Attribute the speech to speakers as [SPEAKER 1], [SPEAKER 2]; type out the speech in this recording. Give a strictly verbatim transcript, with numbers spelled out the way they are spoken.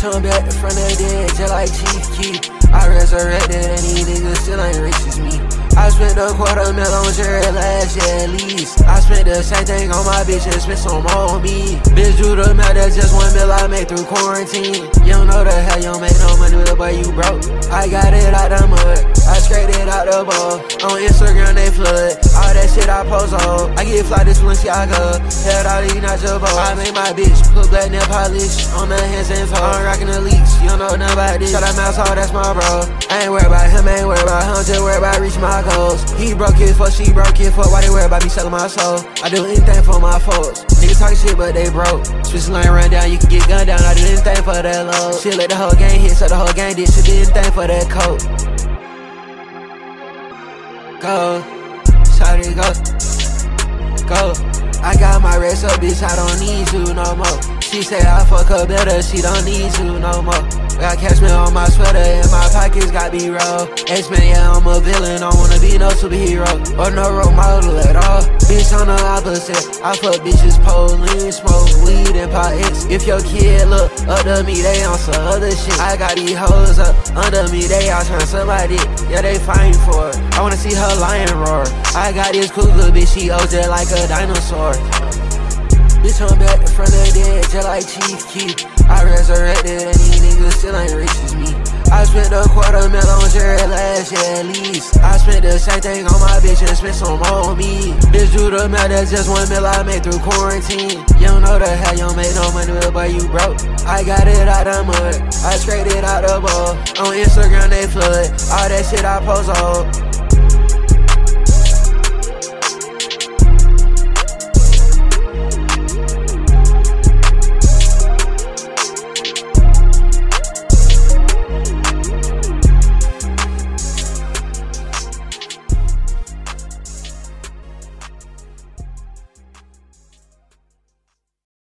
[SPEAKER 1] I'm back from the dead, just like Chief Keef. I resurrected and these niggas still ain't rich as me. I spent a quarter mil on Jerry last year at least. I spent the same thing on my bitch and spent some more on me. Bitch, do the math, that's just one mil I made through quarantine. You don't know the hell, you don't make no money with a boy, you broke. I got it out the mud, I scraped it out the bowl. On Instagram they flood, all that shit I post on. I get fly this Balenciaga, head all these nacho balls. I made my bitch put black nail polish on the hands and toes. I'm rockin' the leaks, you don't know nothing about this. Shout out Mouse, oh, that's my bro. I ain't worried about him, I ain't worried about him, just worried about reaching my goals. He broke it for, she broke it for, why they worry about me selling my soul? I do anything for my folks. Niggas talking shit, but they broke. Switch lane run down, you can get gunned down. I do anything for that load. Shit let the whole gang hit, so the whole gang did. She did anything for that coat. Go, shawty go, go. I got my rest up, bitch, I don't need you no more. She say I fuck her better, she don't need you no more. Got cash me on my sweater and my pockets got B-roll. X-Men, yeah, I'm a villain, don't wanna be no superhero or no role model at all. Bitch, on the opposite, I fuck bitches, Pauline, smoke weed and pot X. If your kid look up to me, they on some other shit. I got these hoes up under me, they all trying somebody, yeah, they fighting for it. I wanna see her lion roar. I got this cougar, bitch, she owes it like a dinosaur. Bitch, I'm back from the dead, just like Chief Keef. I resurrected and these niggas still ain't rich as me. I spent a quarter mil on Jerry last year at least. I spent the same thing on my bitch and spent some more on me. Bitch, do the math, that's just one mil I made through quarantine. You don't know the hell, you don't make no money with a boy, you broke. I got it out the mud, I scraped it out the bowl. On Instagram they flood, all that shit I post on.